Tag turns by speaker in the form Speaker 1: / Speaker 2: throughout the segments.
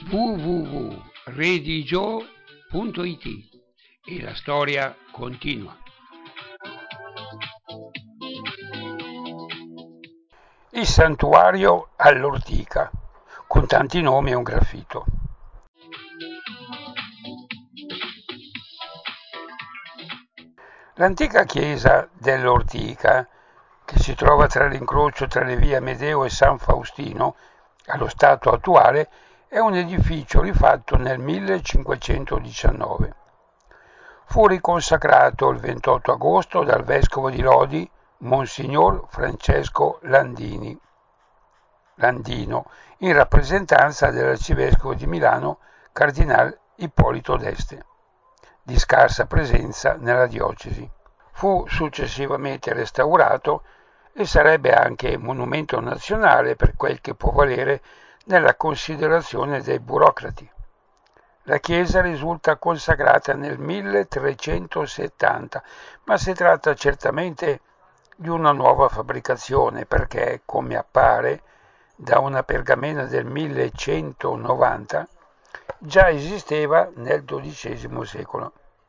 Speaker 1: www.redigio.it e la storia continua. Il santuario all'ortica, con tanti nomi e un graffito. L'antica chiesa dell'Ortica, che si trova tra l'incrocio tra le vie Amedeo e San Faustino, allo stato attuale, è un edificio rifatto nel 1519. Fu riconsacrato il 28 agosto dal vescovo di Lodi, Monsignor Francesco Landino, in rappresentanza dell'arcivescovo di Milano, Cardinal Ippolito d'Este, di scarsa presenza nella diocesi. Fu successivamente restaurato e sarebbe anche monumento nazionale per quel che può valere nella considerazione dei burocrati. La chiesa risulta consacrata nel 1370, ma si tratta certamente di una nuova fabbricazione perché, come appare da una pergamena del 1190, già esisteva nel XII secolo.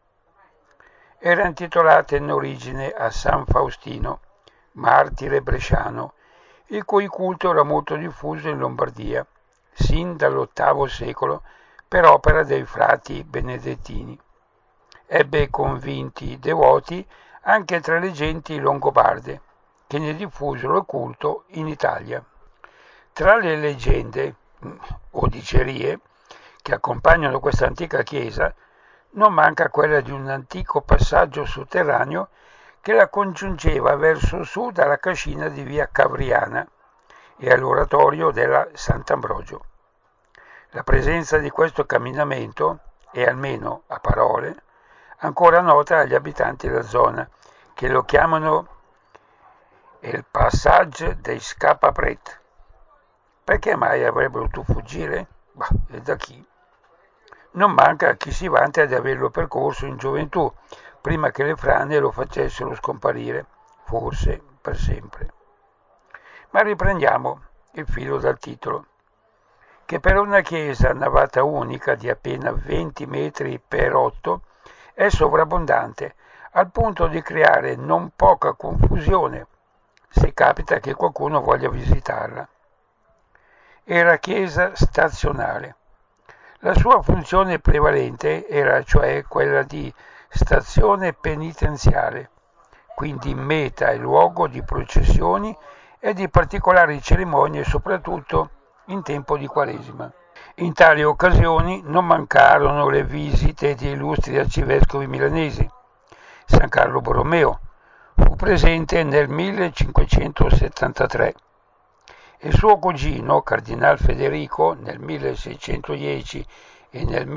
Speaker 1: Era intitolata in origine a San Faustino, martire bresciano, il cui culto era molto diffuso in Lombardia, sin dall'VIII secolo, per opera dei frati benedettini. Ebbe convinti devoti anche tra le genti longobarde, che ne diffusero il culto in Italia. Tra le leggende o dicerie che accompagnano questa antica chiesa non manca quella di un antico passaggio sotterraneo che la congiungeva verso sud alla cascina di via Cavriana e all'oratorio della Sant'Ambrogio. La presenza di questo camminamento è, almeno a parole, ancora nota agli abitanti della zona, che lo chiamano il Passage dei Scapapret. Perché mai avrebbero potuto fuggire? Bah, e da chi? Non manca chi si vanta di averlo percorso in gioventù, prima che le frane lo facessero scomparire, forse per sempre. Ma riprendiamo il filo dal titolo, che per una chiesa a navata unica di appena 20 metri per 8 è sovrabbondante, al punto di creare non poca confusione se capita che qualcuno voglia visitarla. Era chiesa stazionale. La sua funzione prevalente era cioè quella di stazione penitenziale, quindi meta e luogo di processioni e di particolari cerimonie, soprattutto in tempo di Quaresima. In tali occasioni non mancarono le visite di illustri arcivescovi milanesi. San Carlo Borromeo fu presente nel 1573 e suo cugino, Cardinal Federico, nel 1610 e nel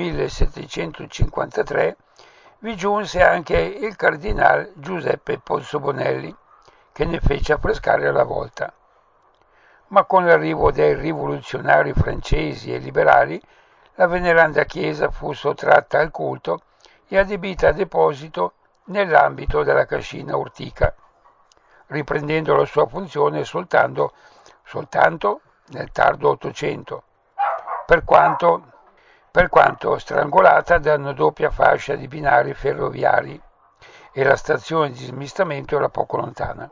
Speaker 1: 1753 vi giunse anche il Cardinal Giuseppe Pozzobonelli, che ne fece affrescare la volta. Ma con l'arrivo dei rivoluzionari francesi e liberali, la veneranda chiesa fu sottratta al culto e adibita a deposito nell'ambito della cascina Ortica, riprendendo la sua funzione soltanto nel tardo Ottocento, per quanto strangolata da una doppia fascia di binari ferroviari e la stazione di smistamento era poco lontana.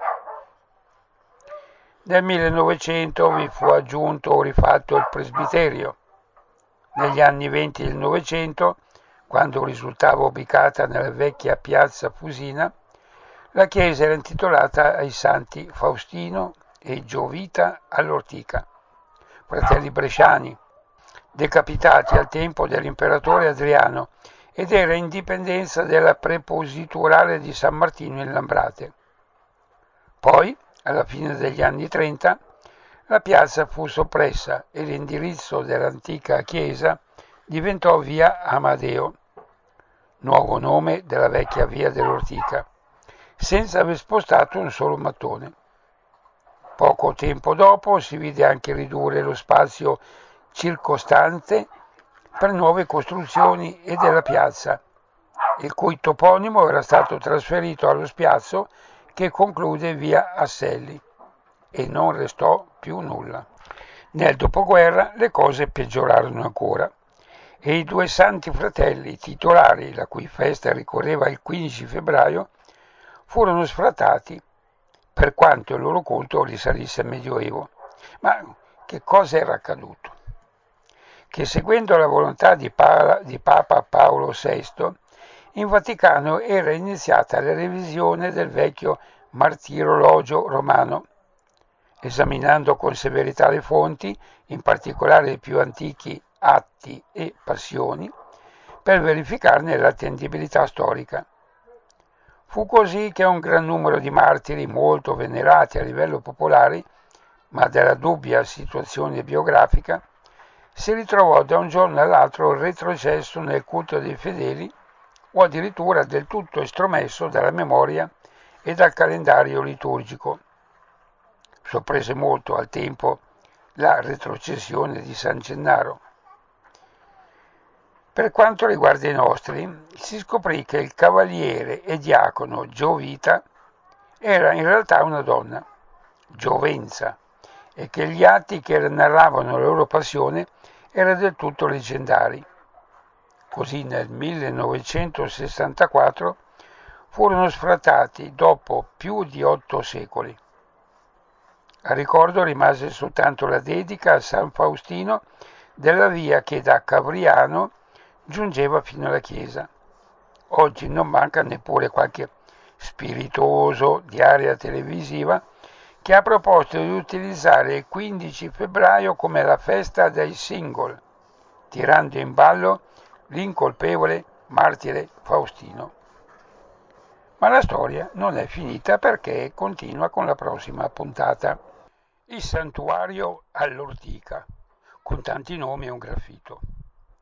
Speaker 1: Nel 1900 vi fu aggiunto o rifatto il presbiterio. Negli anni 20 del Novecento, quando risultava ubicata nella vecchia piazza Fusina, la chiesa era intitolata ai santi Faustino e Giovita all'Ortica, fratelli bresciani, decapitati al tempo dell'imperatore Adriano, ed era in dipendenza della prepositurale di San Martino in Lambrate. Poi, alla fine degli anni 30, la piazza fu soppressa e l'indirizzo dell'antica chiesa diventò via Amadeo, nuovo nome della vecchia via dell'Ortica, senza aver spostato un solo mattone. Poco tempo dopo si vide anche ridurre lo spazio circostante per nuove costruzioni e della piazza, il cui toponimo era stato trasferito allo spiazzo che conclude via Asselli, e non restò più nulla. Nel dopoguerra le cose peggiorarono ancora. e i due santi fratelli titolari, la cui festa ricorreva il 15 febbraio, furono sfrattati, per quanto il loro culto risalisse al Medioevo. Ma che cosa era accaduto? Che seguendo la volontà di Papa Paolo VI, in Vaticano era iniziata la revisione del vecchio martirologio romano, esaminando con severità le fonti, in particolare i più antichi atti e passioni, per verificarne l'attendibilità storica. Fu così che un gran numero di martiri molto venerati a livello popolare, ma della dubbia situazione biografica, si ritrovò da un giorno all'altro retrocesso nel culto dei fedeli o addirittura del tutto estromesso dalla memoria e dal calendario liturgico. Sorprese molto al tempo la retrocessione di San Gennaro. Per quanto riguarda i nostri, si scoprì che il cavaliere e diacono Giovita era in realtà una donna, Giovenza, e che gli atti che narravano la loro passione erano del tutto leggendari. Così nel 1964 furono sfrattati dopo più di 8 secoli. A ricordo rimase soltanto la dedica a San Faustino della via che da Cavriano giungeva fino alla chiesa. Oggi non manca neppure qualche spiritoso di area televisiva che ha proposto di utilizzare il 15 febbraio come la festa dei single, tirando in ballo l'incolpevole martire Faustino. Ma la storia non è finita perché continua con la prossima puntata. Il santuario all'ortica, con tanti nomi e un graffito.